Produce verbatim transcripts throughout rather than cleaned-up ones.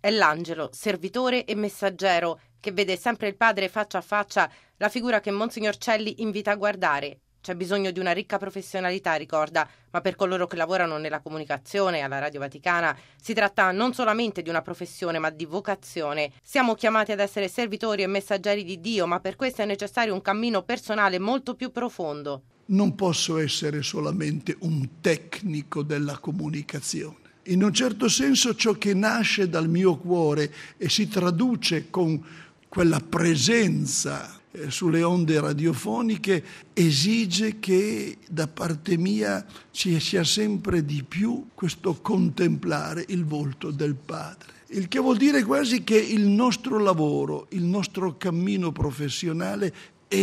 È l'angelo, servitore e messaggero, che vede sempre il padre faccia a faccia, la figura che Monsignor Celli invita a guardare. C'è bisogno di una ricca professionalità, ricorda, ma per coloro che lavorano nella comunicazione alla Radio Vaticana si tratta non solamente di una professione, ma di vocazione. Siamo chiamati ad essere servitori e messaggeri di Dio, ma per questo è necessario un cammino personale molto più profondo. Non posso essere solamente un tecnico della comunicazione. In un certo senso ciò che nasce dal mio cuore e si traduce con quella presenza sulle onde radiofoniche esige che da parte mia ci sia sempre di più questo contemplare il volto del Padre. Il che vuol dire quasi che il nostro lavoro, il nostro cammino professionale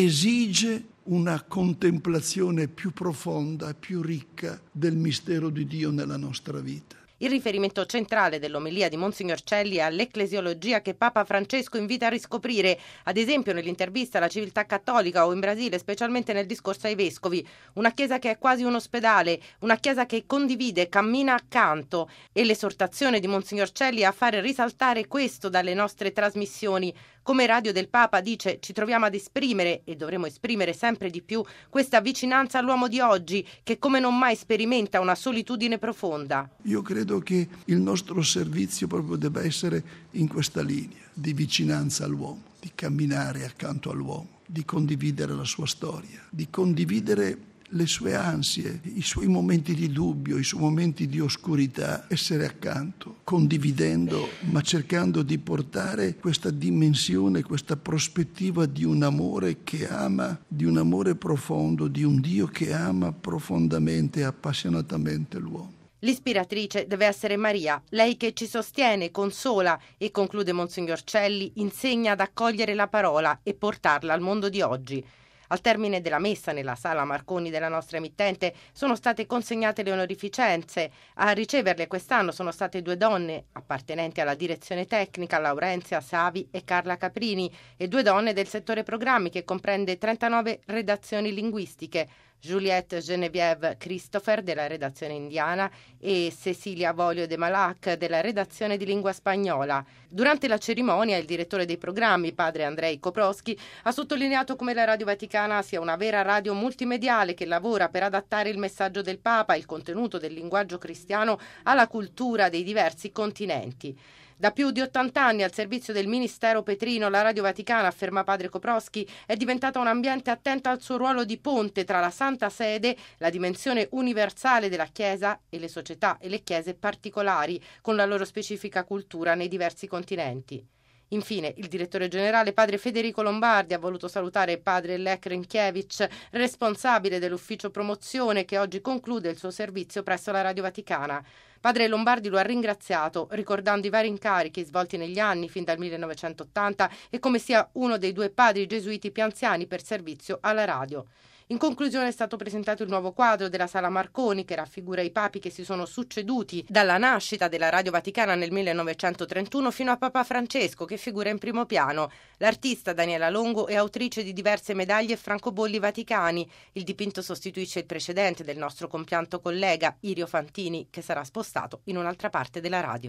esige una contemplazione più profonda, più ricca del mistero di Dio nella nostra vita. Il riferimento centrale dell'omelia di Monsignor Celli è all'ecclesiologia che Papa Francesco invita a riscoprire, ad esempio nell'intervista alla civiltà cattolica o in Brasile, specialmente nel discorso ai vescovi. Una chiesa che è quasi un ospedale, una chiesa che condivide, cammina accanto, e l'esortazione di Monsignor Celli è a fare risaltare questo dalle nostre trasmissioni. Come Radio del Papa dice, ci troviamo ad esprimere, e dovremo esprimere sempre di più, questa vicinanza all'uomo di oggi, che come non mai sperimenta una solitudine profonda. Io credo che il nostro servizio proprio debba essere in questa linea, di vicinanza all'uomo, di camminare accanto all'uomo, di condividere la sua storia, di condividere le sue ansie, i suoi momenti di dubbio, i suoi momenti di oscurità, essere accanto, condividendo, ma cercando di portare questa dimensione, questa prospettiva di un amore che ama, di un amore profondo, di un Dio che ama profondamente e appassionatamente l'uomo. L'ispiratrice deve essere Maria, lei che ci sostiene, consola e, conclude Monsignor Celli, insegna ad accogliere la parola e portarla al mondo di oggi. Al termine della messa nella sala Marconi della nostra emittente sono state consegnate le onorificenze. A riceverle quest'anno sono state due donne appartenenti alla direzione tecnica, Laurenzia Savi e Carla Caprini, e due donne del settore programmi che comprende trentanove redazioni linguistiche, Juliette Geneviève Christopher della redazione indiana e Cecilia Volio de Malac della redazione di lingua spagnola. Durante la cerimonia il direttore dei programmi, padre Andrei Koprowski, ha sottolineato come la Radio Vaticana sia una vera radio multimediale che lavora per adattare il messaggio del Papa, il contenuto del linguaggio cristiano alla cultura dei diversi continenti. Da più di ottanta anni al servizio del Ministero Petrino, la Radio Vaticana, afferma padre Koprowski, è diventata un ambiente attento al suo ruolo di ponte tra la Santa Sede, la dimensione universale della Chiesa e le società e le chiese particolari, con la loro specifica cultura nei diversi continenti. Infine, il direttore generale, padre Federico Lombardi, ha voluto salutare padre Lech Rinkiewicz, responsabile dell'ufficio promozione, che oggi conclude il suo servizio presso la Radio Vaticana. Padre Lombardi lo ha ringraziato, ricordando i vari incarichi svolti negli anni, fin dal millenovecentottanta, e come sia uno dei due padri gesuiti più anziani per servizio alla radio. In conclusione è stato presentato il nuovo quadro della Sala Marconi, che raffigura i papi che si sono succeduti dalla nascita della Radio Vaticana nel millenovecentotrentuno fino a Papa Francesco, che figura in primo piano. L'artista Daniela Longo è autrice di diverse medaglie e francobolli vaticani. Il dipinto sostituisce il precedente del nostro compianto collega Irio Fantini, che sarà spostato in un'altra parte della radio.